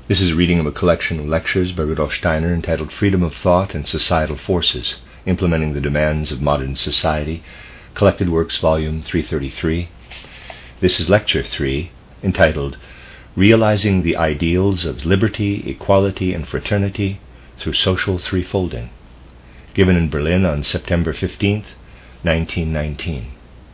This is a reading of a collection of lectures by Rudolf Steiner entitled Freedom of Thought and Societal Forces, Implementing the Demands of Modern Society, Collected Works, Volume 333. This is Lecture 3, entitled Realizing the Ideals of Liberty, Equality, and Fraternity Through Social Threefolding, given in Berlin on September 15, 1919.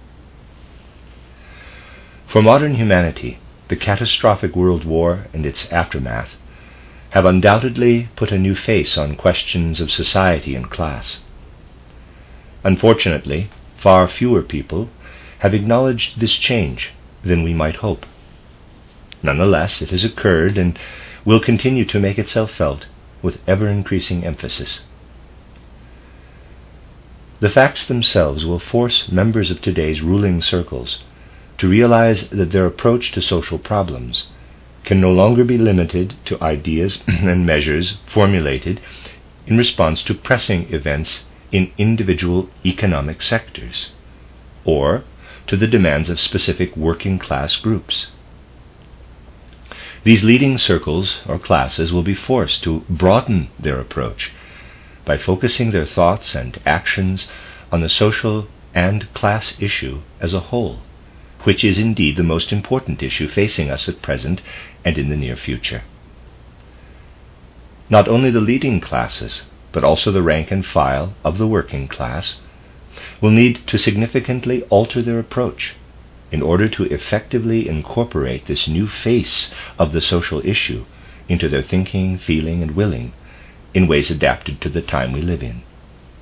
For modern humanity, the catastrophic World War and its aftermath have undoubtedly put a new face on questions of society and class. Unfortunately, far fewer people have acknowledged this change than we might hope. Nonetheless, it has occurred and will continue to make itself felt with ever-increasing emphasis. The facts themselves will force members of today's ruling circles to realize that their approach to social problems can no longer be limited to ideas and measures formulated in response to pressing events in individual economic sectors, or to the demands of specific working class groups. These leading circles or classes will be forced to broaden their approach by focusing their thoughts and actions on the social and class issue as a whole, which is indeed the most important issue facing us at present and in the near future. Not only the leading classes, but also the rank and file of the working class will need to significantly alter their approach in order to effectively incorporate this new face of the social issue into their thinking, feeling, and willing in ways adapted to the time we live in.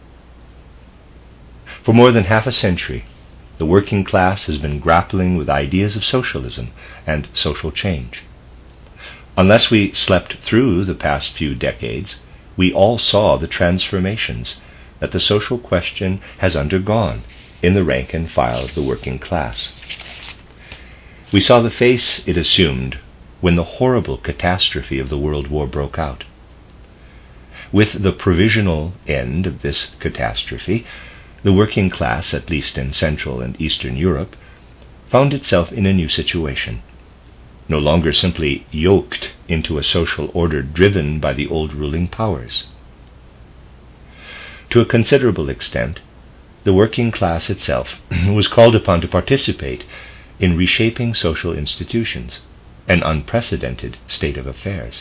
For more than half a century, the working class has been grappling with ideas of socialism and social change. Unless we slept through the past few decades, we all saw the transformations that the social question has undergone in the rank and file of the working class. We saw the face it assumed when the horrible catastrophe of the World War broke out. With the provisional end of this catastrophe, the working class, at least in Central and Eastern Europe, found itself in a new situation, no longer simply yoked into a social order driven by the old ruling powers. To a considerable extent, the working class itself was called upon to participate in reshaping social institutions, an unprecedented state of affairs.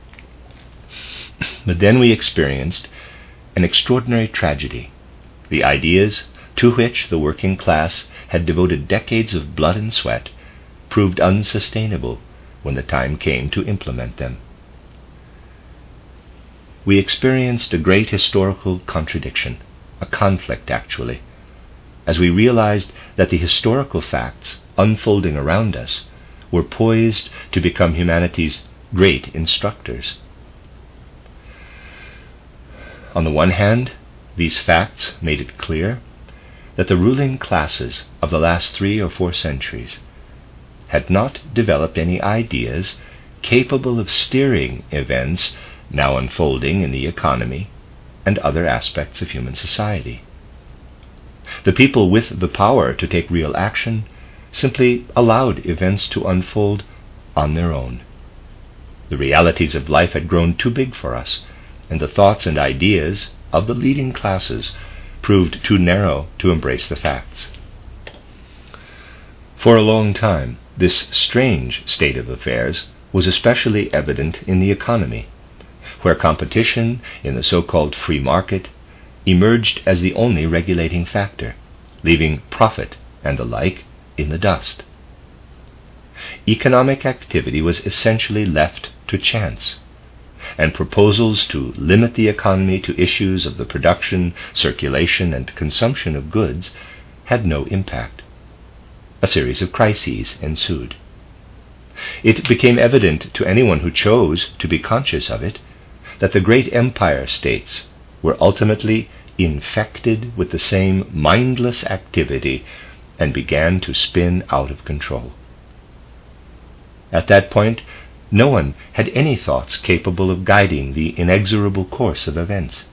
But then we experienced an extraordinary tragedy. The ideas to which the working class had devoted decades of blood and sweat proved unsustainable when the time came to implement them. We experienced a great historical contradiction, a conflict actually, as we realized that the historical facts unfolding around us were poised to become humanity's great instructors. On the one hand, these facts made it clear that the ruling classes of the last 3 or 4 centuries had not developed any ideas capable of steering events now unfolding in the economy and other aspects of human society. The people with the power to take real action simply allowed events to unfold on their own. The realities of life had grown too big for us, and the thoughts and ideas of the leading classes proved too narrow to embrace the facts. For a long time, this strange state of affairs was especially evident in the economy, where competition in the so-called free market emerged as the only regulating factor, leaving profit and the like in the dust. Economic activity was essentially left to chance, and proposals to limit the economy to issues of the production, circulation, and consumption of goods had no impact. A series of crises ensued. It became evident to anyone who chose to be conscious of it that the great empire states were ultimately infected with the same mindless activity and began to spin out of control. At that point, no one had any thoughts capable of guiding the inexorable course of events.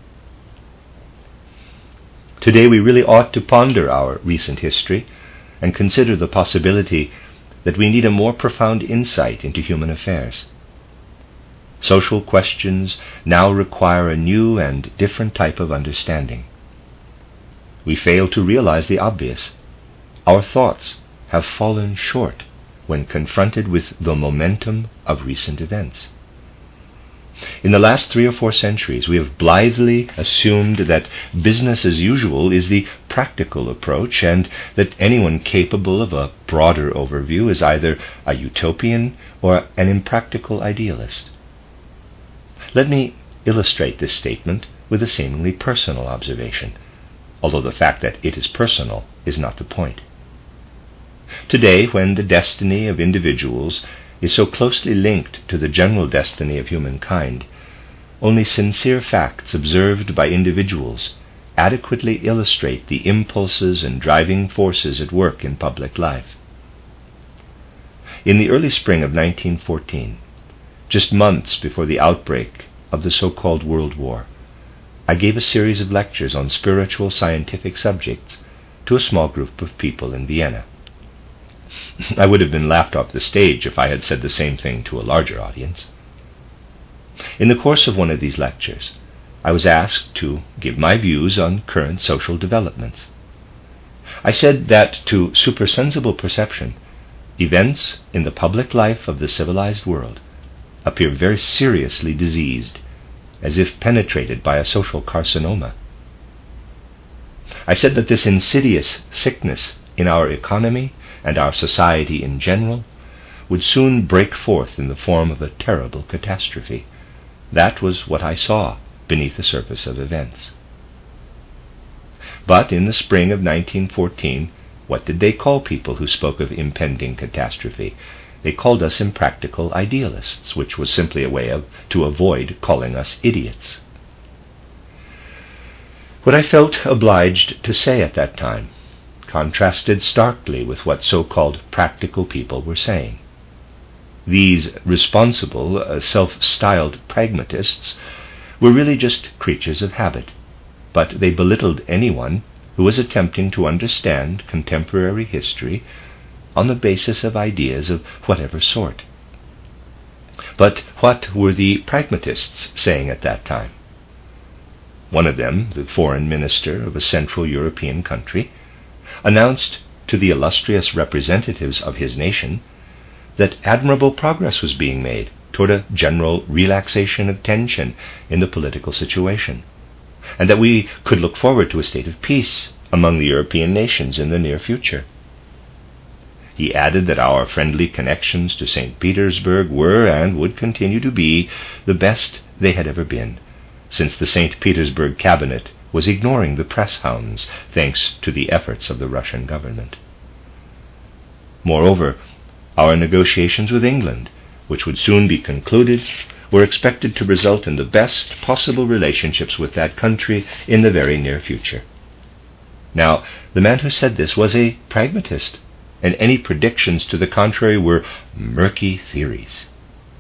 Today we really ought to ponder our recent history and consider the possibility that we need a more profound insight into human affairs. Social questions now require a new and different type of understanding. We fail to realize the obvious. Our thoughts have fallen short when confronted with the momentum of recent events. In the last 3 or 4 centuries, we have blithely assumed that business as usual is the practical approach, and that anyone capable of a broader overview is either a utopian or an impractical idealist. Let me illustrate this statement with a seemingly personal observation, although the fact that it is personal is not the point. Today, when the destiny of individuals is so closely linked to the general destiny of humankind, only sincere facts observed by individuals adequately illustrate the impulses and driving forces at work in public life. In the early spring of 1914, just months before the outbreak of the so-called World War, I gave a series of lectures on spiritual scientific subjects to a small group of people in Vienna. I would have been laughed off the stage if I had said the same thing to a larger audience. In the course of one of these lectures, I was asked to give my views on current social developments. I said that to supersensible perception, events in the public life of the civilized world appear very seriously diseased, as if penetrated by a social carcinoma. I said that this insidious sickness in our economy and our society in general would soon break forth in the form of a terrible catastrophe. That was what I saw beneath the surface of events. But in the spring of 1914, what did they call people who spoke of impending catastrophe? They called us impractical idealists, which was simply a way to avoid calling us idiots. What I felt obliged to say at that time contrasted starkly with what so-called practical people were saying. These responsible, self-styled pragmatists were really just creatures of habit, but they belittled anyone who was attempting to understand contemporary history on the basis of ideas of whatever sort. But what were the pragmatists saying at that time? One of them, the foreign minister of a Central European country, announced to the illustrious representatives of his nation that admirable progress was being made toward a general relaxation of tension in the political situation, and that we could look forward to a state of peace among the European nations in the near future. He added that our friendly connections to St. Petersburg were and would continue to be the best they had ever been, since the St. Petersburg cabinet was ignoring the press hounds thanks to the efforts of the Russian government. Moreover, our negotiations with England, which would soon be concluded, were expected to result in the best possible relationships with that country in the very near future. Now, the man who said this was a pragmatist, and any predictions to the contrary were murky theories.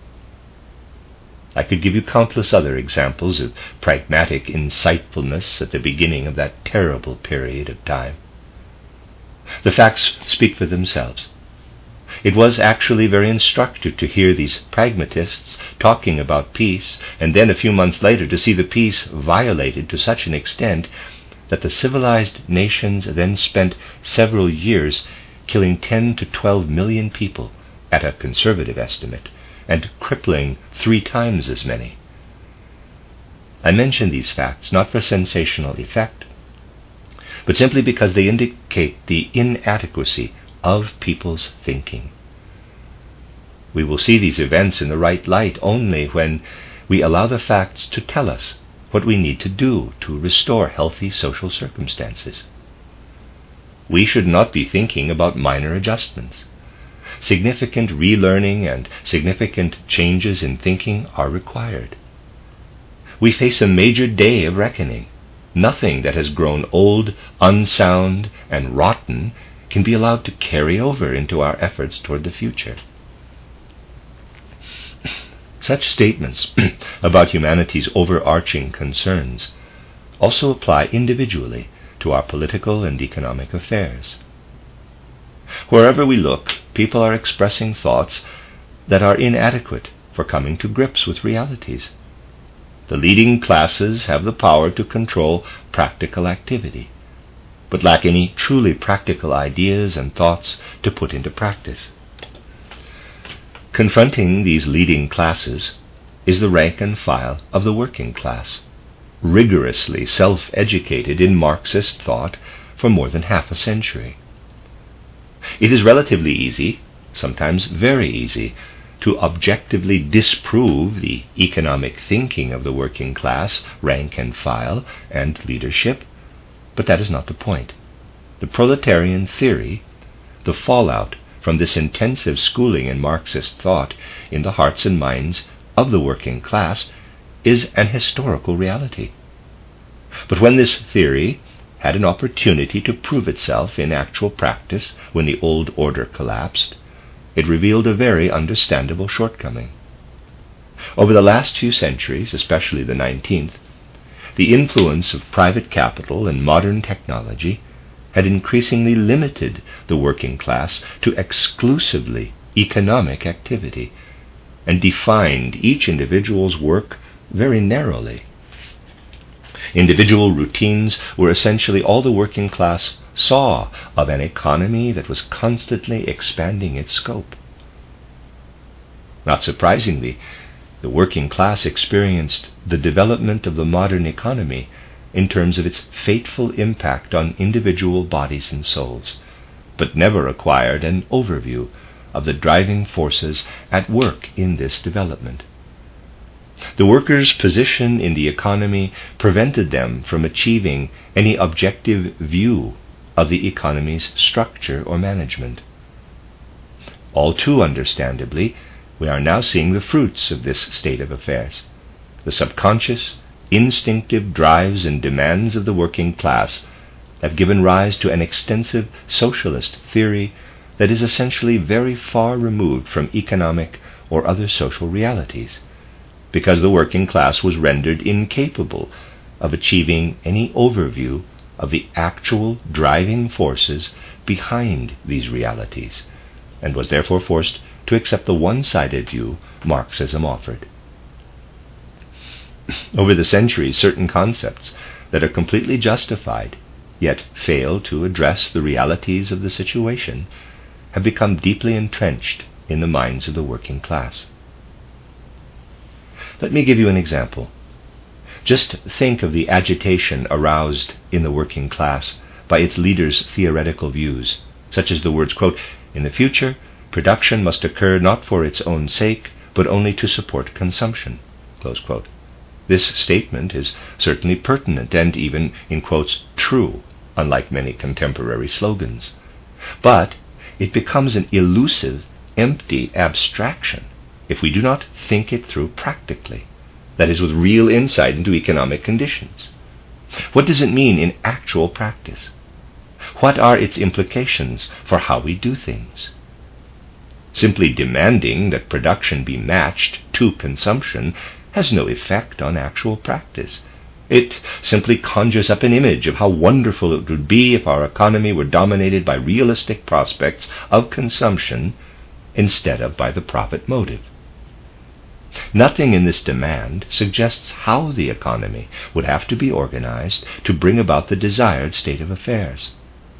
I could give you countless other examples of pragmatic insightfulness at the beginning of that terrible period of time. The facts speak for themselves. It was actually very instructive to hear these pragmatists talking about peace, and then a few months later to see the peace violated to such an extent that the civilized nations then spent several years killing 10 to 12 million people at a conservative estimate, and crippling 3 times as many. I mention these facts not for sensational effect, but simply because they indicate the inadequacy of people's thinking. We will see these events in the right light only when we allow the facts to tell us what we need to do to restore healthy social circumstances. We should not be thinking about minor adjustments. Significant relearning and significant changes in thinking are required. We face a major day of reckoning. Nothing that has grown old, unsound, and rotten can be allowed to carry over into our efforts toward the future. Such statements about humanity's overarching concerns also apply individually to our political and economic affairs. Wherever we look, people are expressing thoughts that are inadequate for coming to grips with realities. The leading classes have the power to control practical activity, but lack any truly practical ideas and thoughts to put into practice. Confronting these leading classes is the rank and file of the working class, rigorously self-educated in Marxist thought for more than half a century. It is relatively easy, sometimes very easy, to objectively disprove the economic thinking of the working class, rank and file, and leadership, but that is not the point. The proletarian theory, the fallout from this intensive schooling in Marxist thought in the hearts and minds of the working class, is an historical reality. But when this theory had an opportunity to prove itself in actual practice when the old order collapsed, it revealed a very understandable shortcoming. Over the last few centuries, especially the 19th, the influence of private capital and modern technology had increasingly limited the working class to exclusively economic activity and defined each individual's work very narrowly. Individual routines were essentially all the working class saw of an economy that was constantly expanding its scope. Not surprisingly, the working class experienced the development of the modern economy in terms of its fateful impact on individual bodies and souls, but never acquired an overview of the driving forces at work in this development. The workers' position in the economy prevented them from achieving any objective view of the economy's structure or management. All too understandably, we are now seeing the fruits of this state of affairs. The subconscious, instinctive drives and demands of the working class have given rise to an extensive socialist theory that is essentially very far removed from economic or other social realities, because the working class was rendered incapable of achieving any overview of the actual driving forces behind these realities, and was therefore forced to accept the one-sided view Marxism offered. Over the centuries, certain concepts that are completely justified, yet fail to address the realities of the situation, have become deeply entrenched in the minds of the working class. Let me give you an example. Just think of the agitation aroused in the working class by its leaders' theoretical views, such as the words, quote, "In the future, production must occur not for its own sake, but only to support consumption," close quote. This statement is certainly pertinent and even, in quotes, true, unlike many contemporary slogans. But it becomes an elusive, empty abstraction if we do not think it through practically, that is, with real insight into economic conditions. What does it mean in actual practice? What are its implications for how we do things? Simply demanding that production be matched to consumption has no effect on actual practice. It simply conjures up an image of how wonderful it would be if our economy were dominated by realistic prospects of consumption instead of by the profit motive. Nothing in this demand suggests how the economy would have to be organized to bring about the desired state of affairs.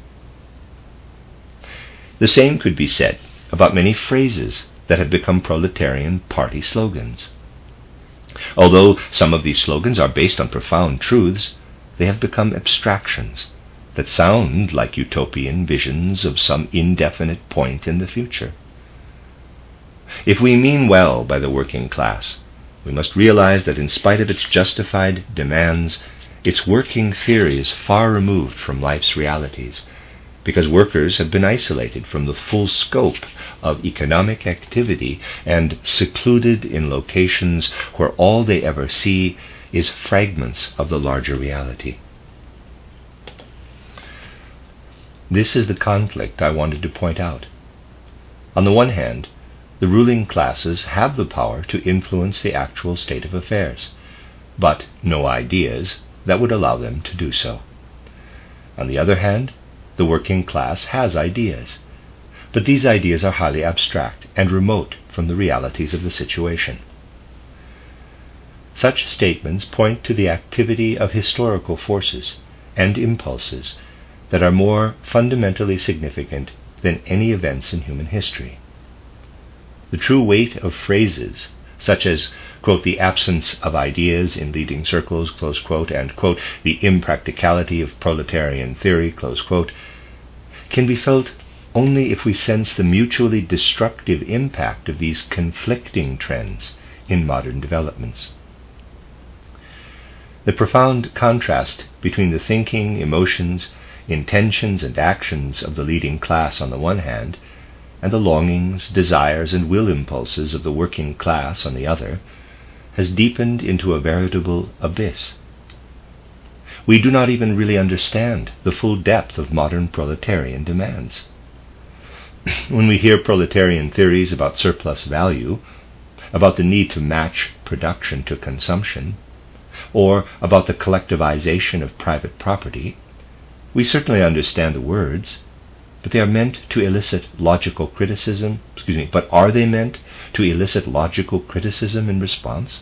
The same could be said about many phrases that have become proletarian party slogans. Although some of these slogans are based on profound truths, they have become abstractions that sound like utopian visions of some indefinite point in the future. If we mean well by the working class, we must realize that in spite of its justified demands, its working theory is far removed from life's realities, because workers have been isolated from the full scope of economic activity and secluded in locations where all they ever see is fragments of the larger reality. This is the conflict I wanted to point out. On the one hand, the ruling classes have the power to influence the actual state of affairs, but no ideas that would allow them to do so. On the other hand, the working class has ideas, But these ideas are highly abstract and remote from the realities of the situation. Such statements point to the activity of historical forces and impulses that are more fundamentally significant than any events in human history. The true weight of phrases such as, quote, the absence of ideas in leading circles, close quote, and, quote, the impracticality of proletarian theory, close quote, can be felt only if we sense the mutually destructive impact of these conflicting trends in modern developments. The profound contrast between the thinking, emotions, intentions, and actions of the leading class on the one hand, and the longings, desires, and will impulses of the working class on the other, has deepened into a veritable abyss. We do not even really understand the full depth of modern proletarian demands. When we hear proletarian theories about surplus value, about the need to match production to consumption, or about the collectivization of private property, we certainly understand the words, but they are meant to elicit logical criticism. But are they meant to elicit logical criticism in response?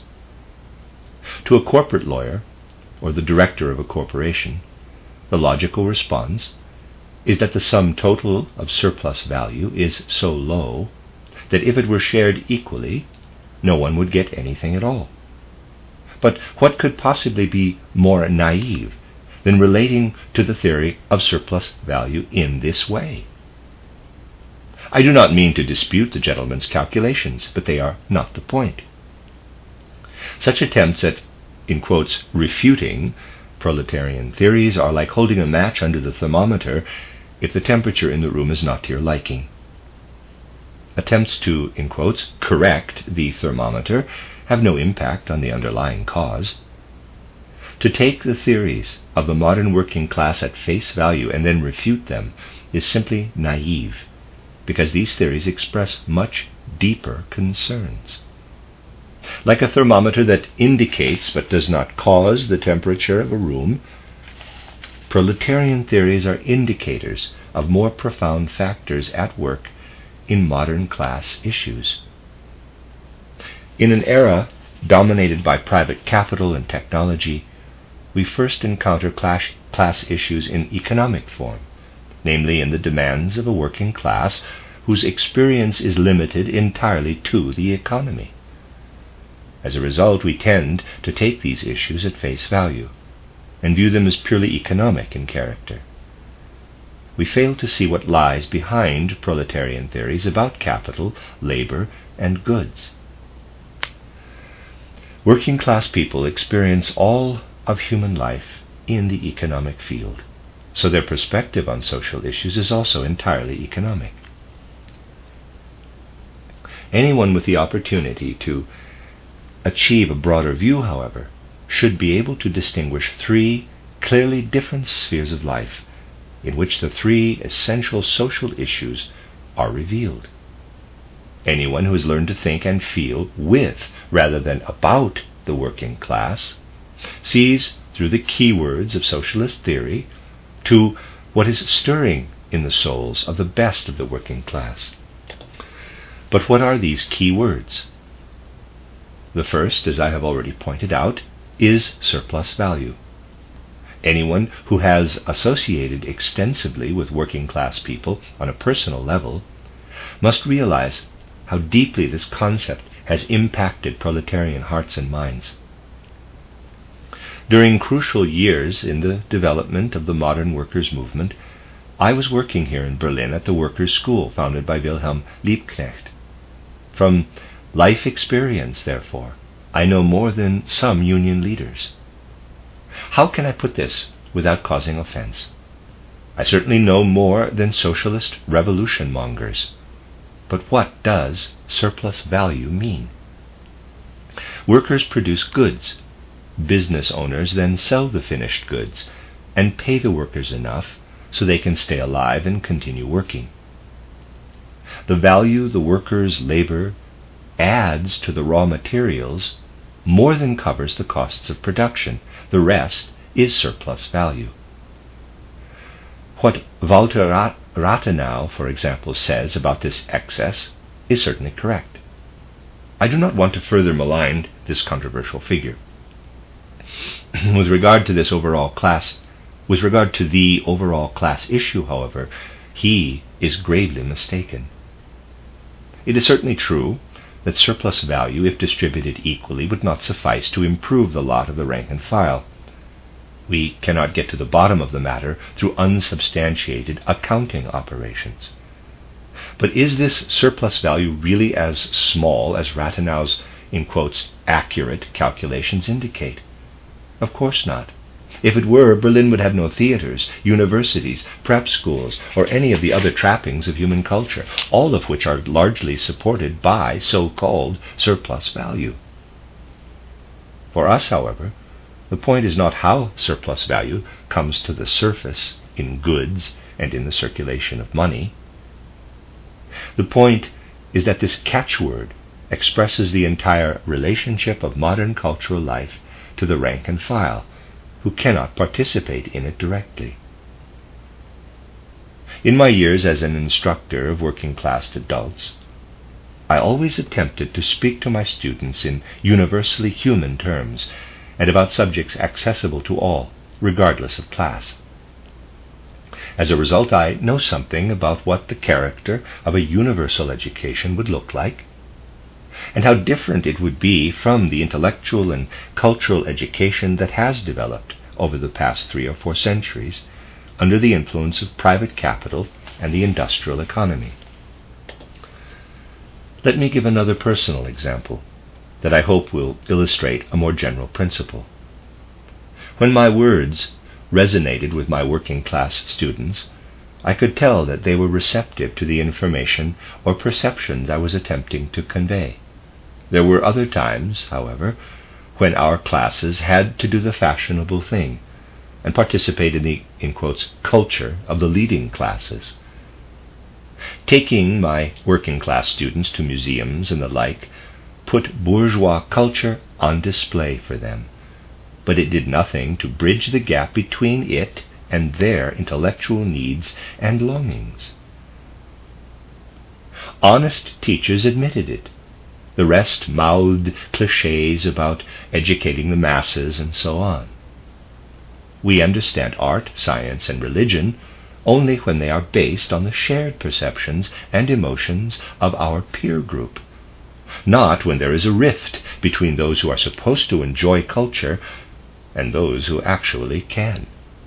To a corporate lawyer, or the director of a corporation, the logical response is that the sum total of surplus value is so low that if it were shared equally, no one would get anything at all. But what could possibly be more naive than relating to the theory of surplus value in this way? I do not mean to dispute the gentleman's calculations, but they are not the point. Such attempts at, in quotes, refuting proletarian theories are like holding a match under the thermometer if the temperature in the room is not to your liking. Attempts to, in quotes, correct the thermometer have no impact on the underlying cause. To take the theories of the modern working class at face value and then refute them is simply naive, because these theories express much deeper concerns. Like a thermometer that indicates but does not cause the temperature of a room, proletarian theories are indicators of more profound factors at work in modern class issues. In an era dominated by private capital and technology, we first encounter class issues in economic form, namely in the demands of a working class whose experience is limited entirely to the economy. As a result, we tend to take these issues at face value and view them as purely economic in character. We fail to see what lies behind proletarian theories about capital, labor, and goods. Working class people experience all of human life in the economic field, so their perspective on social issues is also entirely economic. Anyone with the opportunity to achieve a broader view, however, should be able to distinguish three clearly different spheres of life in which the three essential social issues are revealed. Anyone who has learned to think and feel with rather than about the working class sees through the keywords of socialist theory to what is stirring in the souls of the best of the working class. But what are these key words? The first, as I have already pointed out, is surplus value. Anyone who has associated extensively with working class people on a personal level must realize how deeply this concept has impacted proletarian hearts and minds. During crucial years in the development of the modern workers' movement, I was working here in Berlin at the Workers' School founded by Wilhelm Liebknecht. From life experience, therefore, I know more than some union leaders. How can I put this without causing offense? I certainly know more than socialist revolution mongers. But what does surplus value mean? Workers produce goods. Business owners then sell the finished goods and pay the workers enough so they can stay alive and continue working. The value the workers' labor adds to the raw materials more than covers the costs of production. The rest is surplus value. What Walter Rathenau, for example, says about this excess is certainly correct. I do not want to further malign this controversial figure. With regard to the overall class issue, however, he is gravely mistaken. It is certainly true that surplus value, if distributed equally, would not suffice to improve the lot of the rank and file. We cannot get to the bottom of the matter through unsubstantiated accounting operations. But is this surplus value really as small as Rathenau's, in quotes, accurate calculations indicate? Of course not. If it were, Berlin would have no theaters, universities, prep schools, or any of the other trappings of human culture, all of which are largely supported by so-called surplus value. For us, however, the point is not how surplus value comes to the surface in goods and in the circulation of money. The point is that this catchword expresses the entire relationship of modern cultural life to the rank and file, who cannot participate in it directly. In my years as an instructor of working-class adults, I always attempted to speak to my students in universally human terms and about subjects accessible to all, regardless of class. As a result, I know something about what the character of a universal education would look like, and how different it would be from the intellectual and cultural education that has developed over the past 3 or 4 centuries under the influence of private capital and the industrial economy. Let me give another personal example that I hope will illustrate a more general principle. When my words resonated with my working-class students, I could tell that they were receptive to the information or perceptions I was attempting to convey. There were other times, however, when our classes had to do the fashionable thing and participate in the, in quotes, culture of the leading classes. Taking my working-class students to museums and the like put bourgeois culture on display for them, but it did nothing to bridge the gap between it and their intellectual needs and longings. Honest teachers admitted it. The rest mouthed clichés about educating the masses and so on. We understand art, science, and religion only when they are based on the shared perceptions and emotions of our peer group, not when there is a rift between those who are supposed to enjoy culture and those who actually can.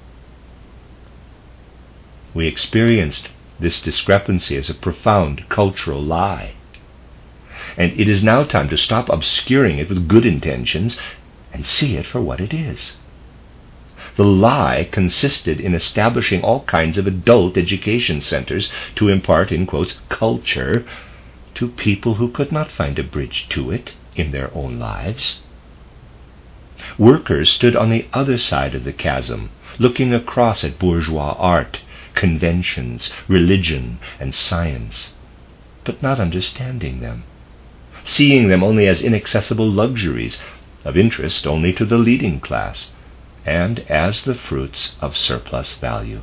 We experienced this discrepancy as a profound cultural lie, and it is now time to stop obscuring it with good intentions and see it for what it is. The lie consisted in establishing all kinds of adult education centers to impart, in quotes, culture to people who could not find a bridge to it in their own lives. Workers stood on the other side of the chasm, looking across at bourgeois art, conventions, religion, and science, but not understanding them, seeing them only as inaccessible luxuries of interest only to the leading class, and as the fruits of surplus value.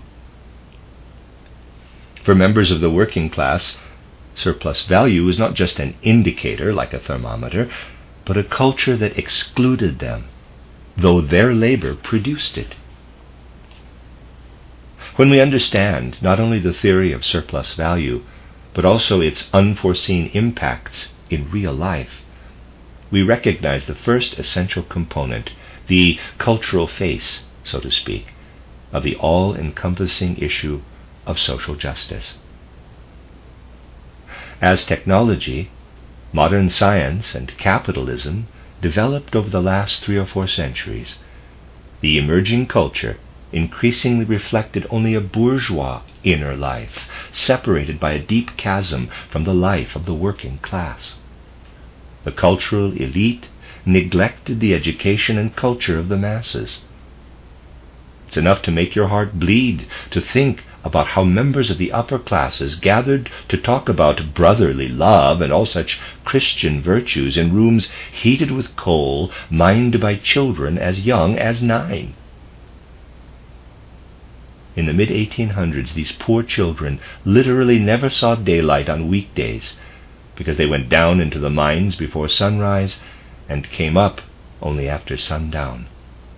For members of the working class, surplus value is not just an indicator like a thermometer, but a culture that excluded them, though their labor produced it. When we understand not only the theory of surplus value, but also its unforeseen impacts in real life, we recognize the first essential component, the cultural face, so to speak, of the all-encompassing issue of social justice. As technology, modern science, and capitalism developed over the last 3 or 4 centuries, the emerging culture increasingly reflected only a bourgeois inner life, separated by a deep chasm from the life of the working class. The cultural elite neglected the education and culture of the masses. It's enough to make your heart bleed to think about how members of the upper classes gathered to talk about brotherly love and all such Christian virtues in rooms heated with coal, mined by children as young as 9. In the mid-1800s, these poor children literally never saw daylight on weekdays because they went down into the mines before sunrise and came up only after sundown.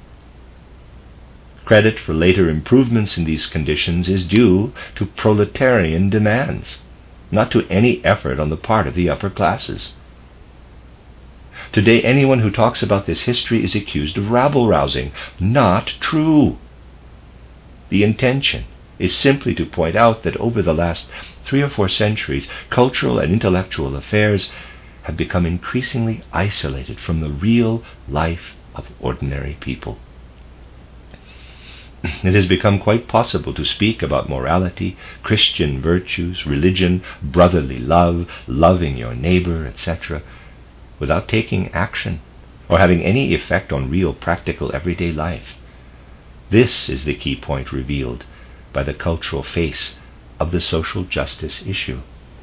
Credit for later improvements in these conditions is due to proletarian demands, not to any effort on the part of the upper classes. Today, anyone who talks about this history is accused of rabble-rousing. Not true. The intention is simply to point out that over the last 3 or 4 centuries, cultural and intellectual affairs have become increasingly isolated from the real life of ordinary people. It has become quite possible to speak about morality, Christian virtues, religion, brotherly love, loving your neighbor, etc., without taking action or having any effect on real practical everyday life. This is the key point revealed by the cultural face of the social justice issue.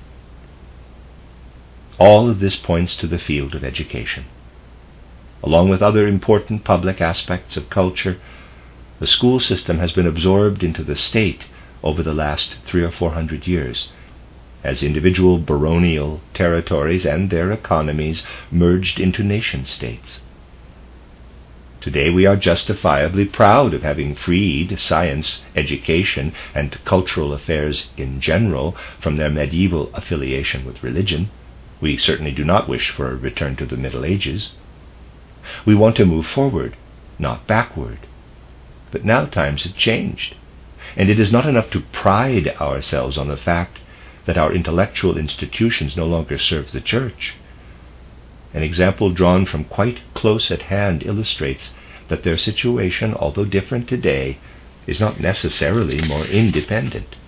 All of this points to the field of education. Along with other important public aspects of culture, the school system has been absorbed into the state over the last 300 or 400 years, as individual baronial territories and their economies merged into nation-states. Today we are justifiably proud of having freed science, education, and cultural affairs in general from their medieval affiliation with religion. We certainly do not wish for a return to the Middle Ages. We want to move forward, not backward. But now times have changed, and it is not enough to pride ourselves on the fact that our intellectual institutions no longer serve the Church. An example drawn from quite close at hand illustrates that their situation, although different today, is not necessarily more independent.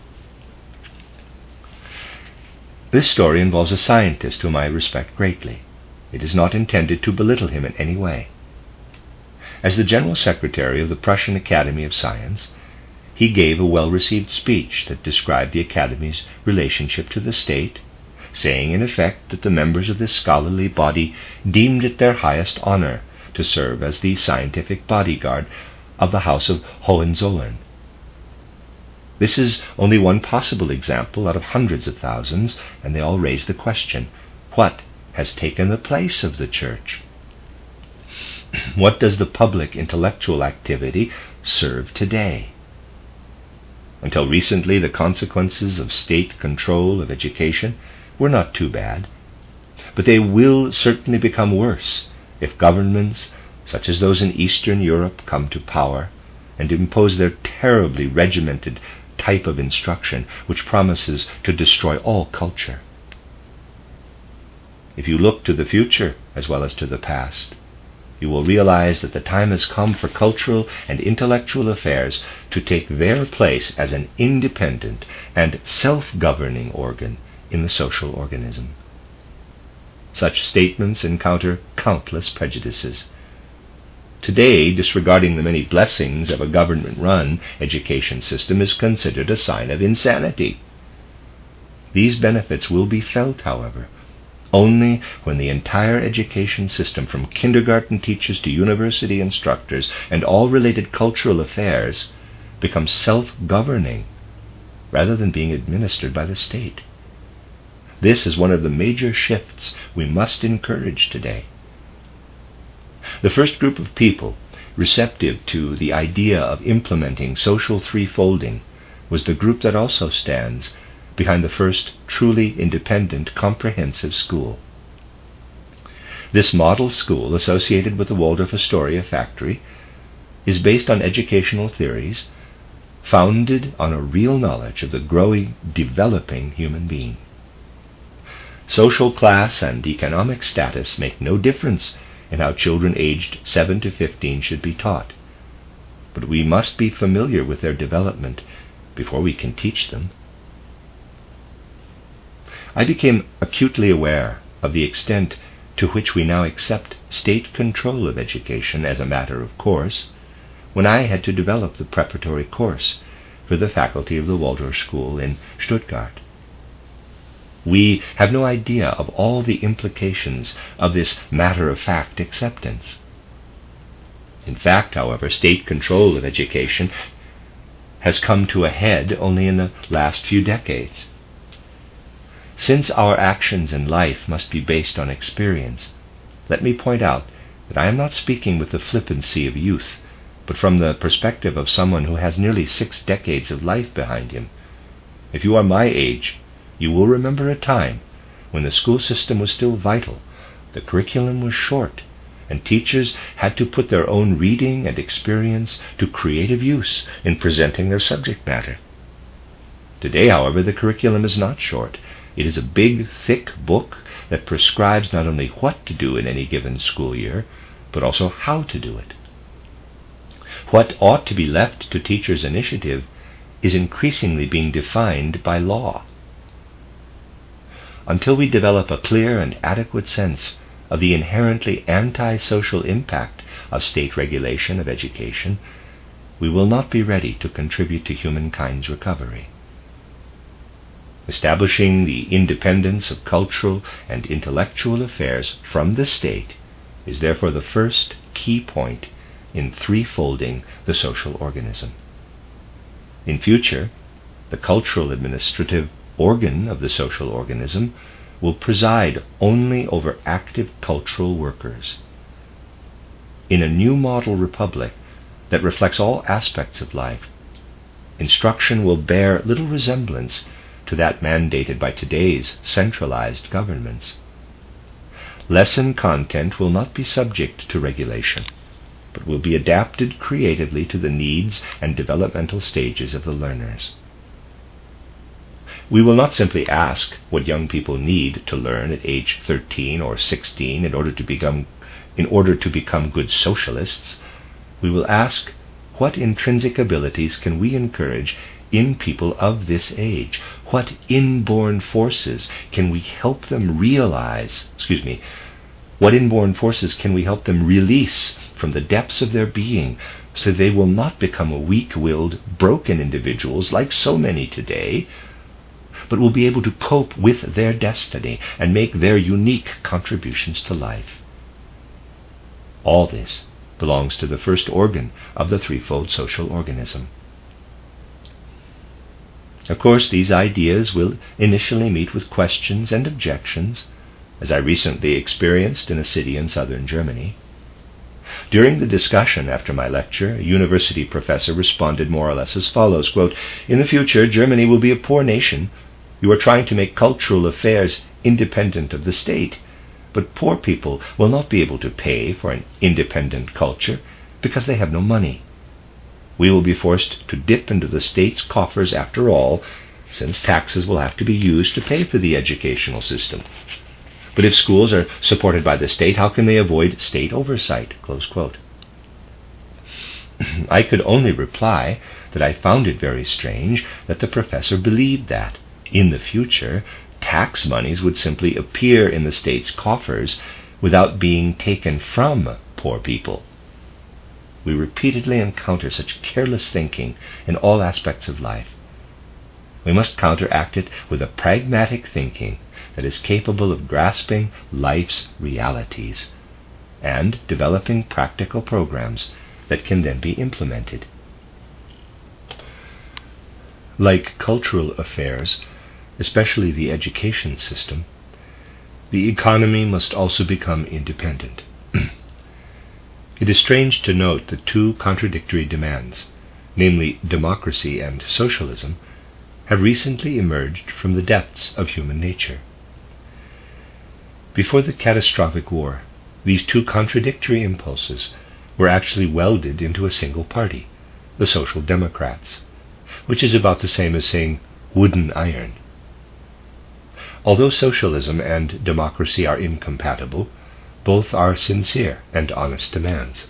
This story involves a scientist whom I respect greatly. It is not intended to belittle him in any way. As the General Secretary of the Prussian Academy of Science, he gave a well-received speech that described the Academy's relationship to the state, saying in effect that the members of this scholarly body deemed it their highest honor to serve as the scientific bodyguard of the House of Hohenzollern. This is only one possible example out of hundreds of thousands, and they all raise the question, what has taken the place of the Church? What does the public intellectual activity serve today? Until recently, the consequences of state control of education were not too bad, but they will certainly become worse if governments such as those in Eastern Europe come to power and impose their terribly regimented type of instruction which promises to destroy all culture. If you look to the future as well as to the past, you will realize that the time has come for cultural and intellectual affairs to take their place as an independent and self-governing organ in the social organism. Such statements encounter countless prejudices. Today, disregarding the many blessings of a government-run education system is considered a sign of insanity. These benefits will be felt, however, only when the entire education system, from kindergarten teachers to university instructors and all related cultural affairs, becomes self-governing rather than being administered by the state. This is one of the major shifts we must encourage today. The first group of people receptive to the idea of implementing social threefolding was the group that also stands behind the first truly independent comprehensive school. This model school, associated with the Waldorf Astoria factory, is based on educational theories founded on a real knowledge of the growing, developing human being. Social class and economic status make no difference in how children aged 7 to 15 should be taught, but we must be familiar with their development before we can teach them. I became acutely aware of the extent to which we now accept state control of education as a matter of course when I had to develop the preparatory course for the faculty of the Waldorf School in Stuttgart. We have no idea of all the implications of this matter-of-fact acceptance. In fact, however, state control of education has come to a head only in the last few decades. Since our actions in life must be based on experience, let me point out that I am not speaking with the flippancy of youth, but from the perspective of someone who has nearly 6 decades of life behind him. If you are my age, you will remember a time when the school system was still vital, the curriculum was short, and teachers had to put their own reading and experience to creative use in presenting their subject matter. Today, however, the curriculum is not short. It is a big, thick book that prescribes not only what to do in any given school year, but also how to do it. What ought to be left to teachers' initiative is increasingly being defined by law. Until we develop a clear and adequate sense of the inherently anti-social impact of state regulation of education, we will not be ready to contribute to humankind's recovery. Establishing the independence of cultural and intellectual affairs from the state is therefore the first key point in threefolding the social organism. In future, the cultural administrative organ of the social organism will preside only over active cultural workers. In a new model republic that reflects all aspects of life, instruction will bear little resemblance to that mandated by today's centralized governments. Lesson content will not be subject to regulation, but will be adapted creatively to the needs and developmental stages of the learners. We will not simply ask what young people need to learn at age 13 or 16 in order to become good socialists. We will ask, what intrinsic abilities can we encourage in people of this age? What inborn forces can we help them what inborn forces can we help them release from the depths of their being so they will not become weak-willed, broken individuals like so many today, but will be able to cope with their destiny and make their unique contributions to life? All this belongs to the first organ of the threefold social organism. Of course, these ideas will initially meet with questions and objections, as I recently experienced in a city in southern Germany. During the discussion after my lecture, a university professor responded more or less as follows, quote, "In the future, Germany will be a poor nation. You are trying to make cultural affairs independent of the state, but poor people will not be able to pay for an independent culture because they have no money. We will be forced to dip into the state's coffers after all, since taxes will have to be used to pay for the educational system. But if schools are supported by the state, how can they avoid state oversight?" Close quote. I could only reply that I found it very strange that the professor believed that, in the future, tax monies would simply appear in the state's coffers without being taken from poor people. We repeatedly encounter such careless thinking in all aspects of life. We must counteract it with a pragmatic thinking that is capable of grasping life's realities and developing practical programs that can then be implemented. Like cultural affairs, especially the education system, the economy must also become independent. It is strange to note that two contradictory demands, namely democracy and socialism, have recently emerged from the depths of human nature. Before the catastrophic war, these two contradictory impulses were actually welded into a single party, the Social Democrats, which is about the same as saying wooden iron. Although socialism and democracy are incompatible, both are sincere and honest demands.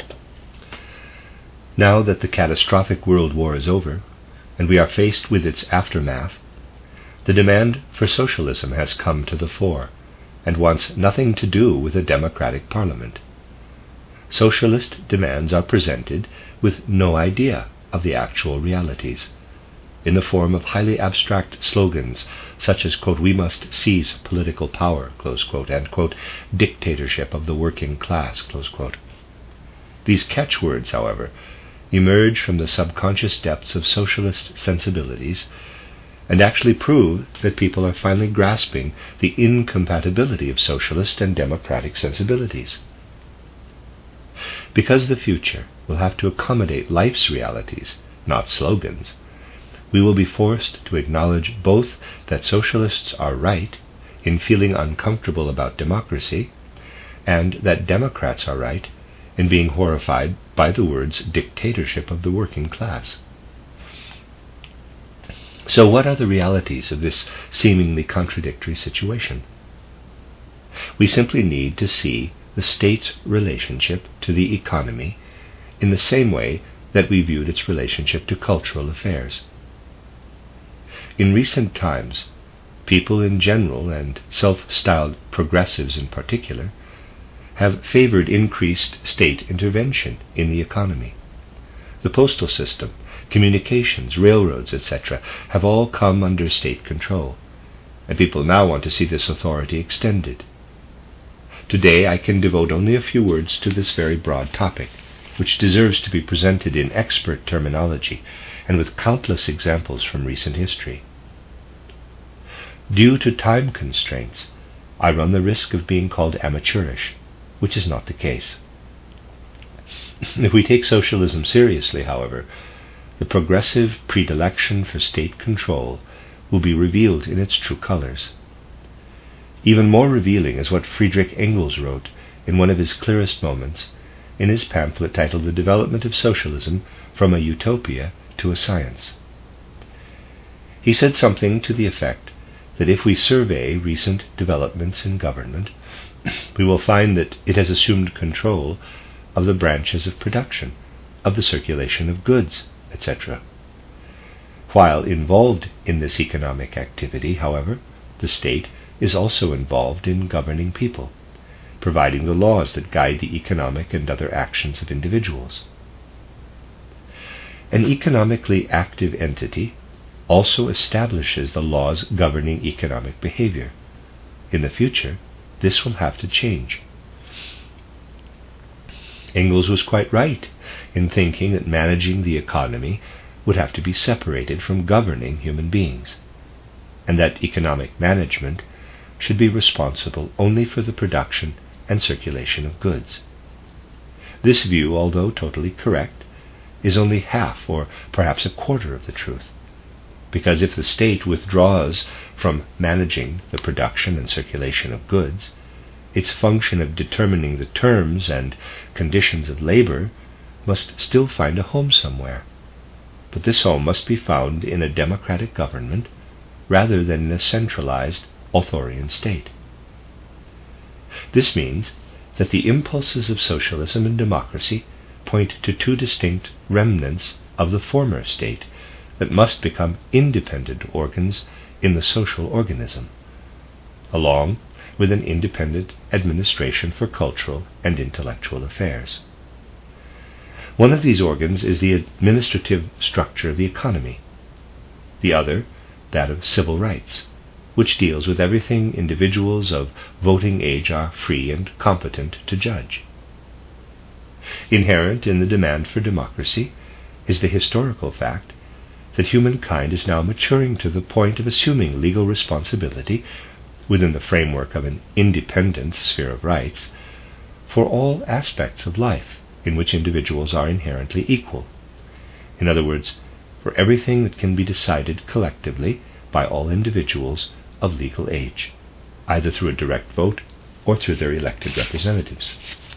Now that the catastrophic world war is over, and we are faced with its aftermath, the demand for socialism has come to the fore, and wants nothing to do with a democratic parliament. Socialist demands are presented with no idea of the actual realities, in the form of highly abstract slogans such as, quote, "We must seize political power," close quote, and, quote, "dictatorship of the working class," close quote. These catchwords, however, emerge from the subconscious depths of socialist sensibilities and actually prove that people are finally grasping the incompatibility of socialist and democratic sensibilities. Because the future will have to accommodate life's realities, not slogans, we will be forced to acknowledge both that socialists are right in feeling uncomfortable about democracy, and that Democrats are right in being horrified by the words dictatorship of the working class. So what are the realities of this seemingly contradictory situation? We simply need to see the state's relationship to the economy in the same way that we viewed its relationship to cultural affairs. In recent times, people in general, and self-styled progressives in particular, have favored increased state intervention in the economy. The postal system, communications, railroads, etc., have all come under state control, and people now want to see this authority extended. Today I can devote only a few words to this very broad topic, which deserves to be presented in expert terminology and with countless examples from recent history. Due to time constraints, I run the risk of being called amateurish, which is not the case. If we take socialism seriously, however, the progressive predilection for state control will be revealed in its true colors. Even more revealing is what Friedrich Engels wrote in one of his clearest moments in his pamphlet titled The Development of Socialism from a Utopia to a Science. He said something to the effect that if we survey recent developments in government, we will find that it has assumed control of the branches of production, of the circulation of goods, etc. While involved in this economic activity, however, the state is also involved in governing people, providing the laws that guide the economic and other actions of individuals. An economically active entity also establishes the laws governing economic behavior. In the future, this will have to change. Engels was quite right in thinking that managing the economy would have to be separated from governing human beings, and that economic management should be responsible only for the production and circulation of goods. This view, although totally correct, is only half or perhaps a quarter of the truth, because if the state withdraws from managing the production and circulation of goods, its function of determining the terms and conditions of labor must still find a home somewhere. But this home must be found in a democratic government rather than in a centralized authorian state. This means that the impulses of socialism and democracy point to two distinct remnants of the former state that must become independent organs in the social organism, along with an independent administration for cultural and intellectual affairs. One of these organs is the administrative structure of the economy, the other that of civil rights, which deals with everything individuals of voting age are free and competent to judge. Inherent in the demand for democracy is the historical fact that humankind is now maturing to the point of assuming legal responsibility within the framework of an independent sphere of rights for all aspects of life in which individuals are inherently equal. In other words, for everything that can be decided collectively by all individuals of legal age, either through a direct vote or through their elected representatives.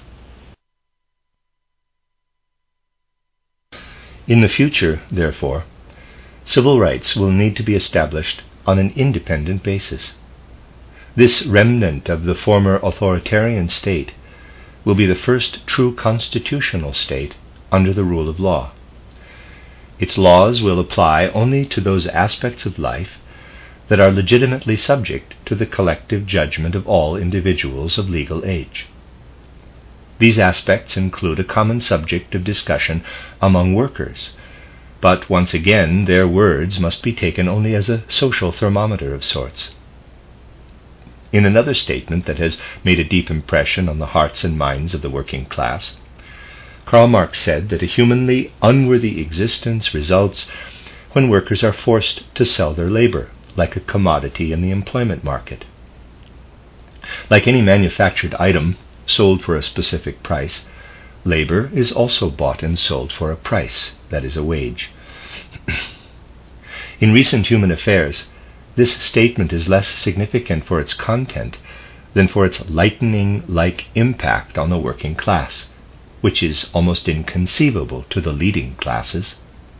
In the future, therefore, civil rights will need to be established on an independent basis. This remnant of the former authoritarian state will be the first true constitutional state under the rule of law. Its laws will apply only to those aspects of life that are legitimately subject to the collective judgment of all individuals of legal age. These aspects include a common subject of discussion among workers, but once again their words must be taken only as a social thermometer of sorts. In another statement that has made a deep impression on the hearts and minds of the working class, Karl Marx said that a humanly unworthy existence results when workers are forced to sell their labor like a commodity in the employment market. Like any manufactured item sold for a specific price, labor is also bought and sold for a price, that is, a wage. In recent human affairs, this statement is less significant for its content than for its lightning-like impact on the working class, which is almost inconceivable to the leading classes.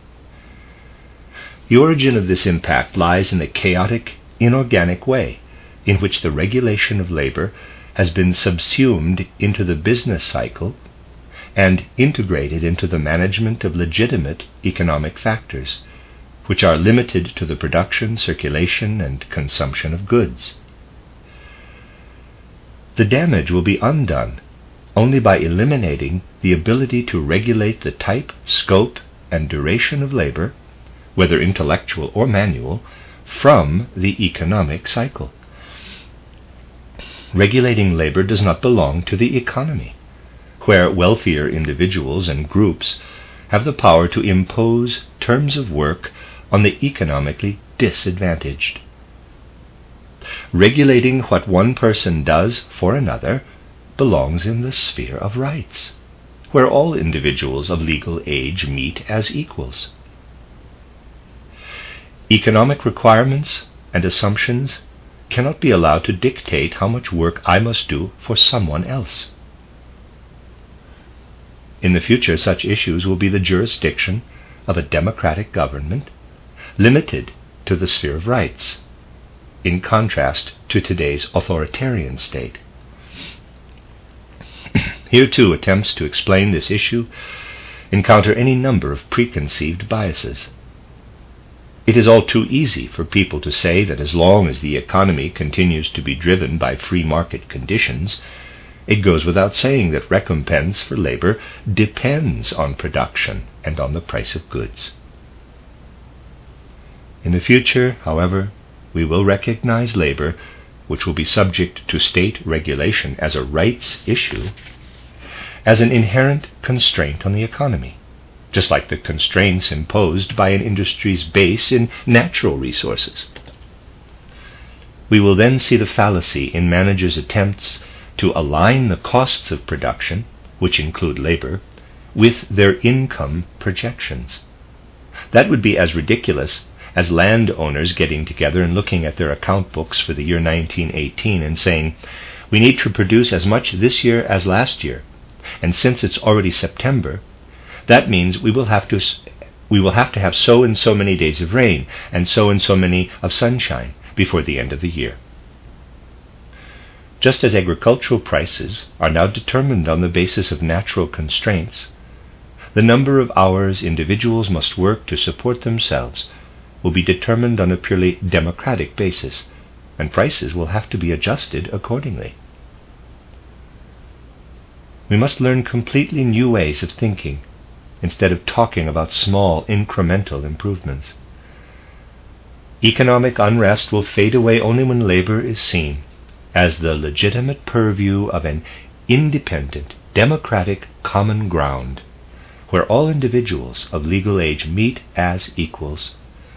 The origin of this impact lies in the chaotic, inorganic way in which the regulation of labor has been subsumed into the business cycle and integrated into the management of legitimate economic factors, which are limited to the production, circulation, and consumption of goods. The damage will be undone only by eliminating the ability to regulate the type, scope, and duration of labor, whether intellectual or manual, from the economic cycle. Regulating labor does not belong to the economy, where wealthier individuals and groups have the power to impose terms of work on the economically disadvantaged. Regulating what one person does for another belongs in the sphere of rights, where all individuals of legal age meet as equals. Economic requirements and assumptions cannot be allowed to dictate how much work I must do for someone else. In the future, such issues will be the jurisdiction of a democratic government, limited to the sphere of rights, in contrast to today's authoritarian state. Here, too, attempts to explain this issue encounter any number of preconceived biases. It is all too easy for people to say that as long as the economy continues to be driven by free market conditions, it goes without saying that recompense for labor depends on production and on the price of goods. In the future, however, we will recognize labor, which will be subject to state regulation as a rights issue, as an inherent constraint on the economy, just like the constraints imposed by an industry's base in natural resources. We will then see the fallacy in managers' attempts to align the costs of production, which include labor, with their income projections. That would be as ridiculous as landowners getting together and looking at their account books for the year 1918 and saying, "We need to produce as much this year as last year, and since it's already September, that means we will have to have so and so many days of rain and so many of sunshine before the end of the year." Just as agricultural prices are now determined on the basis of natural constraints, the number of hours individuals must work to support themselves will be determined on a purely democratic basis, and prices will have to be adjusted accordingly. We must learn completely new ways of thinking, instead of talking about small incremental improvements. Economic unrest will fade away only when labor is seen as the legitimate purview of an independent, democratic common ground, where all individuals of legal age meet as equals.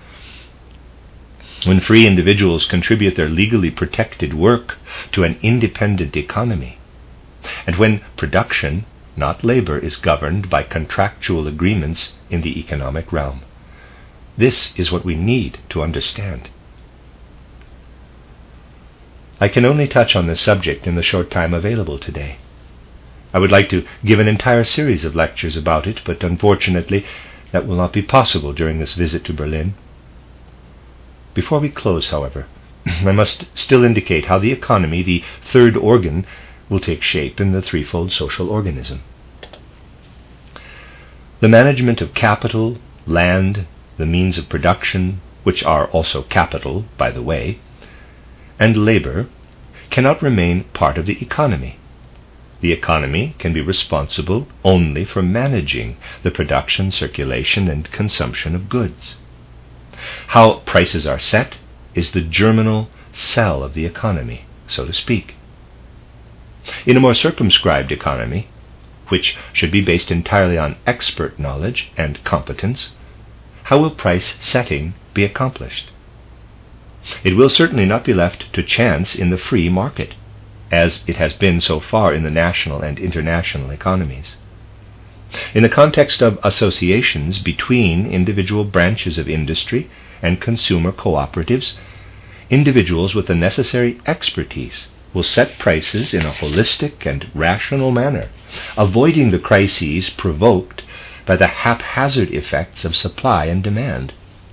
When free individuals contribute their legally protected work to an independent economy, and when production, not labor, is governed by contractual agreements in the economic realm. This is what we need to understand. I can only touch on this subject in the short time available today. I would like to give an entire series of lectures about it, but unfortunately that will not be possible during this visit to Berlin. Before we close, however, I must still indicate how the economy, the third organ, will take shape in the threefold social organism. The management of capital, land, the means of production, which are also capital, by the way, and labor cannot remain part of the economy. The economy can be responsible only for managing the production, circulation, and consumption of goods. How prices are set is the germinal cell of the economy, so to speak. In a more circumscribed economy, which should be based entirely on expert knowledge and competence, how will price setting be accomplished? It will certainly not be left to chance in the free market, as it has been so far in the national and international economies. In the context of associations between individual branches of industry and consumer cooperatives, individuals with the necessary expertise will set prices in a holistic and rational manner, avoiding the crises provoked by the haphazard effects of supply and demand.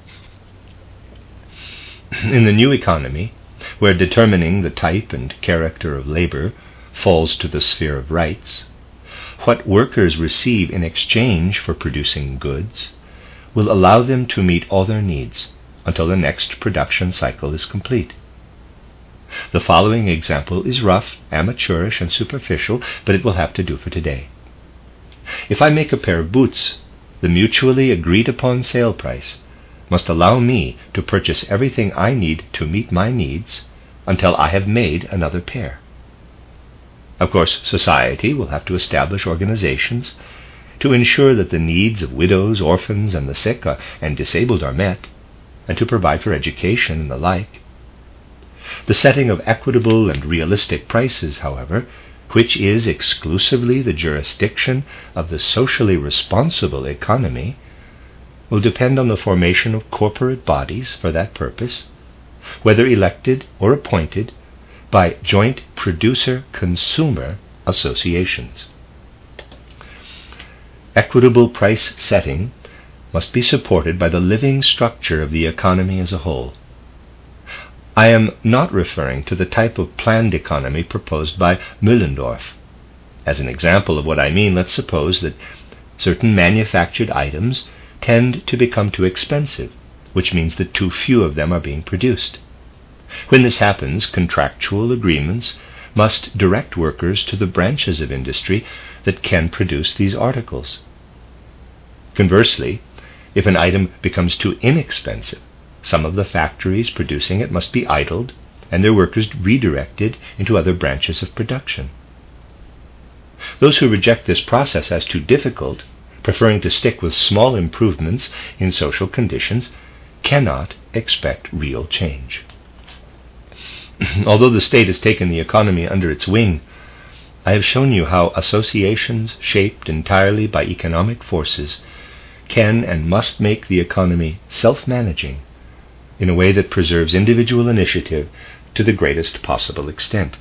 In the new economy, where determining the type and character of labor falls to the sphere of rights, what workers receive in exchange for producing goods will allow them to meet all their needs until the next production cycle is complete. The following example is rough, amateurish, and superficial, but it will have to do for today. If I make a pair of boots, the mutually agreed upon sale price must allow me to purchase everything I need to meet my needs until I have made another pair. Of course, society will have to establish organizations to ensure that the needs of widows, orphans, and the sick and disabled are met, and to provide for education and the like. The setting of equitable and realistic prices, however, which is exclusively the jurisdiction of the socially responsible economy, will depend on the formation of corporate bodies for that purpose, whether elected or appointed by joint producer-consumer associations. Equitable price setting must be supported by the living structure of the economy as a whole. I am not referring to the type of planned economy proposed by Müllendorf. As an example of what I mean, let's suppose that certain manufactured items tend to become too expensive, which means that too few of them are being produced. When this happens, contractual agreements must direct workers to the branches of industry that can produce these articles. Conversely, if an item becomes too inexpensive, some of the factories producing it must be idled and their workers redirected into other branches of production. Those who reject this process as too difficult, preferring to stick with small improvements in social conditions, cannot expect real change. Although the state has taken the economy under its wing, I have shown you how associations shaped entirely by economic forces can and must make the economy self-managing in a way that preserves individual initiative to the greatest possible extent.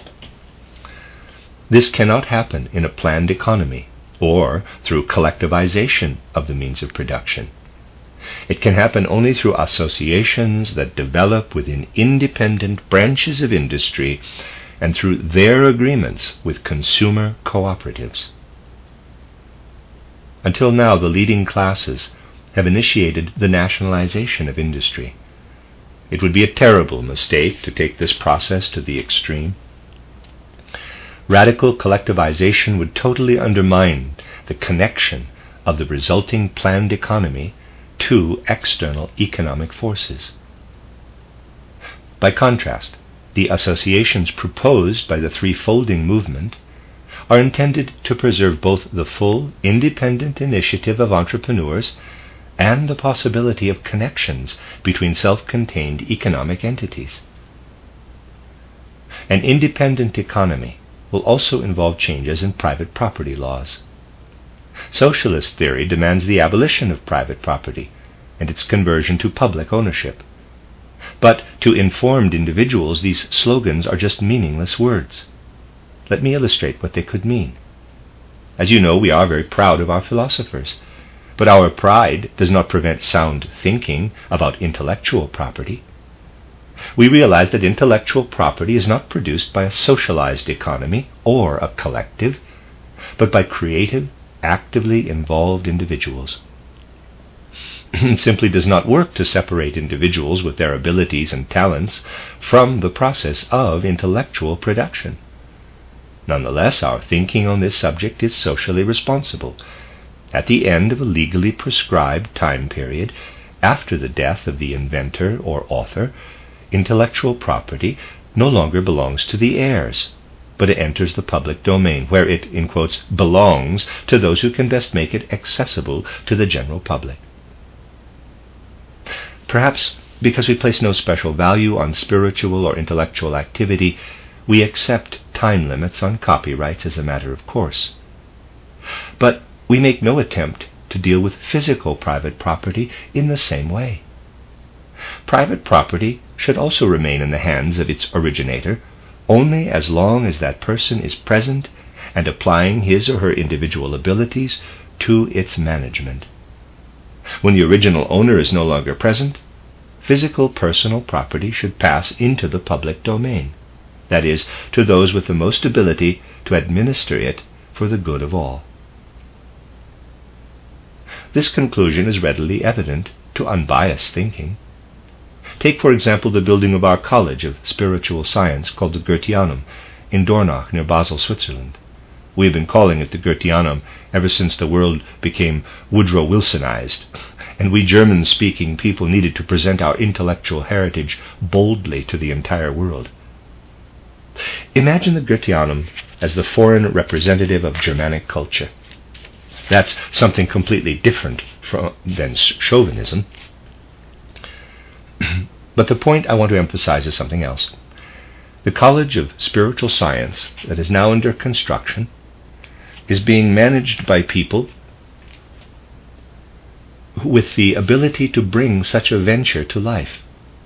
This cannot happen in a planned economy or through collectivization of the means of production. It can happen only through associations that develop within independent branches of industry and through their agreements with consumer cooperatives. Until now, the leading classes have initiated the nationalization of industry. It would be a terrible mistake to take this process to the extreme. Radical collectivization would totally undermine the connection of the resulting planned economy to external economic forces. By contrast, the associations proposed by the threefolding movement are intended to preserve both the full independent initiative of entrepreneurs and the possibility of connections between self-contained economic entities. An independent economy will also involve changes in private property laws. Socialist theory demands the abolition of private property and its conversion to public ownership. But to informed individuals, these slogans are just meaningless words. Let me illustrate what they could mean. As you know, we are very proud of our philosophers, but our pride does not prevent sound thinking about intellectual property. We realize that intellectual property is not produced by a socialized economy or a collective, but by creative, actively involved individuals. It simply does not work to separate individuals with their abilities and talents from the process of intellectual production. Nonetheless, our thinking on this subject is socially responsible. At the end of a legally prescribed time period, after the death of the inventor or author, intellectual property no longer belongs to the heirs, but it enters the public domain, where it, in quotes, belongs to those who can best make it accessible to the general public. Perhaps because we place no special value on spiritual or intellectual activity, we accept time limits on copyrights as a matter of course. But we make no attempt to deal with physical private property in the same way. Private property should also remain in the hands of its originator only as long as that person is present and applying his or her individual abilities to its management. When the original owner is no longer present, physical personal property should pass into the public domain, that is, to those with the most ability to administer it for the good of all. This conclusion is readily evident to unbiased thinking. Take, for example, the building of our College of Spiritual Science, called the Goetheanum, in Dornach, near Basel, Switzerland. We have been calling it the Goetheanum ever since the world became Woodrow Wilsonized, and we German-speaking people needed to present our intellectual heritage boldly to the entire world. Imagine the Goetheanum as the foreign representative of Germanic culture. That's something completely different than chauvinism. But the point I want to emphasize is something else. The College of Spiritual Science that is now under construction is being managed by people with the ability to bring such a venture to life.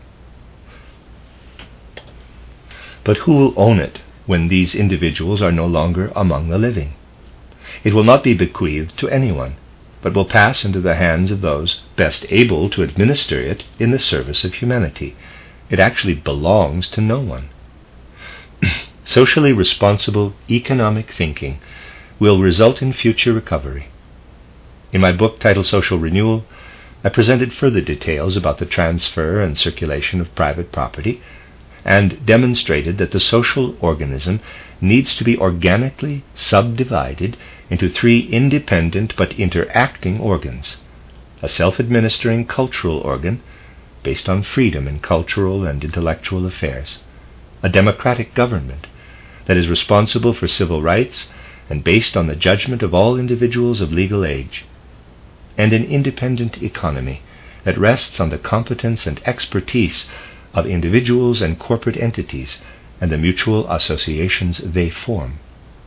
But who will own it when these individuals are no longer among the living? It will not be bequeathed to anyone, but will pass into the hands of those best able to administer it in the service of humanity. It actually belongs to no one. Socially responsible economic thinking will result in future recovery. In my book titled Social Renewal, I presented further details about the transfer and circulation of private property, and demonstrated that the social organism needs to be organically subdivided into 3 independent but interacting organs: a self-administering cultural organ based on freedom in cultural and intellectual affairs, a democratic government that is responsible for civil rights and based on the judgment of all individuals of legal age, and an independent economy that rests on the competence and expertise of individuals and corporate entities and the mutual associations they form.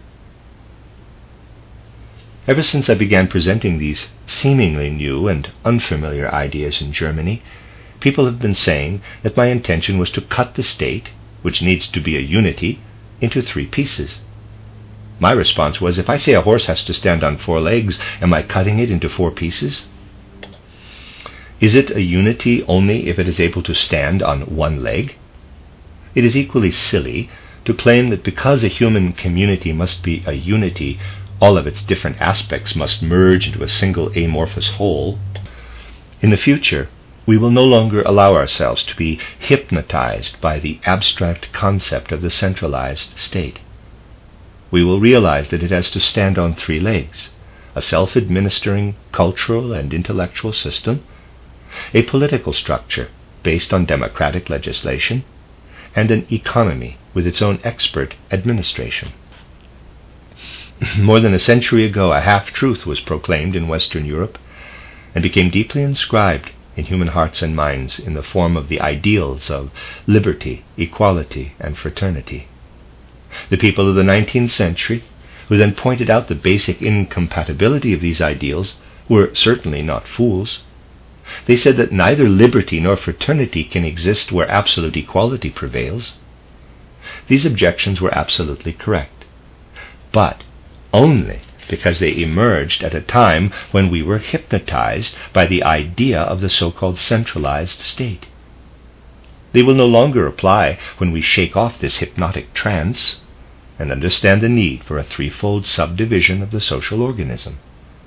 Ever since I began presenting these seemingly new and unfamiliar ideas in Germany, people have been saying that my intention was to cut the state, which needs to be a unity, into 3 pieces. My response was, if I say a horse has to stand on 4 legs, am I cutting it into 4 pieces? Is it a unity only if it is able to stand on 1 leg? It is equally silly to claim that because a human community must be a unity, all of its different aspects must merge into a single amorphous whole. In the future, we will no longer allow ourselves to be hypnotized by the abstract concept of the centralized state. We will realize that it has to stand on 3 legs: a self-administering cultural and intellectual system, a political structure based on democratic legislation, and an economy with its own expert administration. More than a century ago, a half-truth was proclaimed in Western Europe and became deeply inscribed in human hearts and minds in the form of the ideals of liberty, equality, and fraternity. The people of the 19th century, who then pointed out the basic incompatibility of these ideals, were certainly not fools. They said that neither liberty nor fraternity can exist where absolute equality prevails. These objections were absolutely correct, but only because they emerged at a time when we were hypnotized by the idea of the so-called centralized state. They will no longer apply when we shake off this hypnotic trance and understand the need for a 3-fold subdivision of the social organism.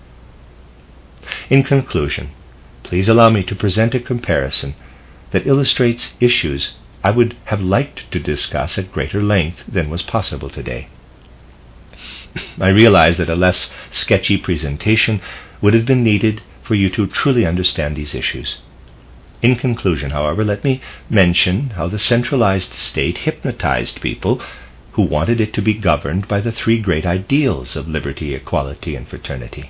In conclusion, please allow me to present a comparison that illustrates issues I would have liked to discuss at greater length than was possible today. I realize that a less sketchy presentation would have been needed for you to truly understand these issues. In conclusion, however, let me mention how the centralized state hypnotized people who wanted it to be governed by the three great ideals of liberty, equality, and fraternity.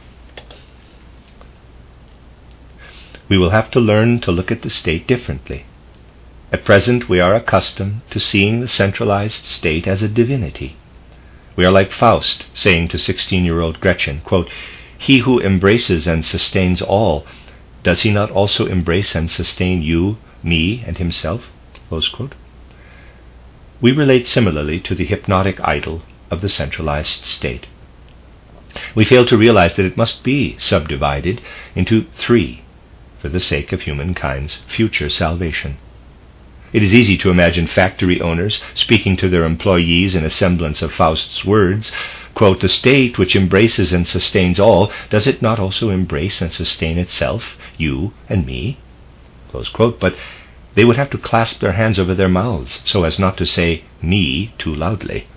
We will have to learn to look at the state differently. At present, we are accustomed to seeing the centralized state as a divinity. We are like Faust saying to 16-year-old Gretchen, quote, "He who embraces and sustains all, does he not also embrace and sustain you, me, and himself?" Close quote. We relate similarly to the hypnotic idol of the centralized state. We fail to realize that it must be subdivided into three for the sake of humankind's future salvation. It is easy to imagine factory owners speaking to their employees in a semblance of Faust's words, quote, "The state which embraces and sustains all, does it not also embrace and sustain itself, you and me?" Close quote. But they would have to clasp their hands over their mouths so as not to say "me" too loudly.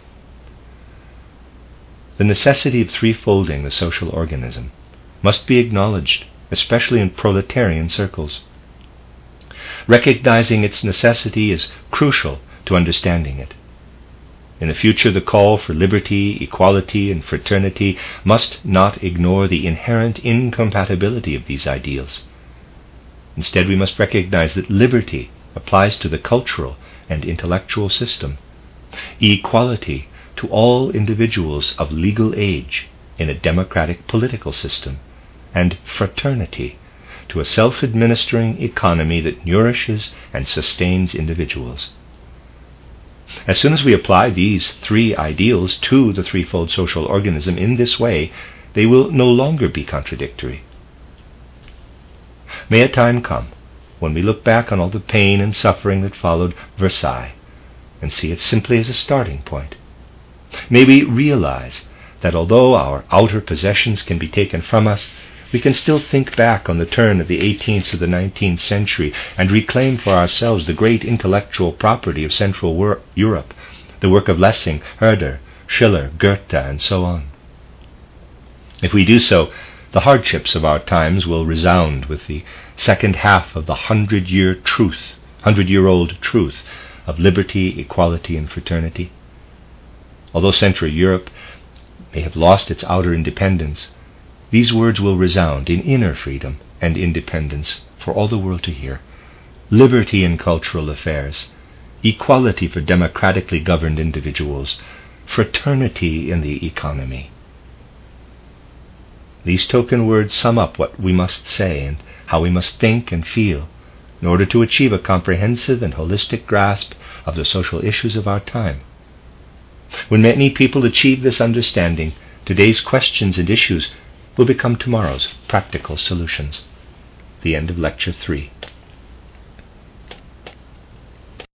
The necessity of threefolding the social organism must be acknowledged, especially in proletarian circles. Recognizing its necessity is crucial to understanding it. In the future, the call for liberty, equality, and fraternity must not ignore the inherent incompatibility of these ideals. Instead, we must recognize that liberty applies to the cultural and intellectual system, equality to all individuals of legal age in a democratic political system, and fraternity to a self-administering economy that nourishes and sustains individuals. As soon as we apply these three ideals to the threefold social organism in this way, they will no longer be contradictory. May a time come when we look back on all the pain and suffering that followed Versailles and see it simply as a starting point. May we realize that although our outer possessions can be taken from us, we can still think back on the turn of the 18th to the 19th century and reclaim for ourselves the great intellectual property of Central Europe, the work of Lessing, Herder, Schiller, Goethe, and so on. If we do so, the hardships of our times will resound with the second half of the 100-year-old truth of liberty, equality, and fraternity. Although Central Europe may have lost its outer independence, these words will resound in inner freedom and independence for all the world to hear. Liberty in cultural affairs, equality for democratically governed individuals, fraternity in the economy. These token words sum up what we must say and how we must think and feel in order to achieve a comprehensive and holistic grasp of the social issues of our time. When many people achieve this understanding, today's questions and issues will become tomorrow's practical solutions. The end of Lecture 3.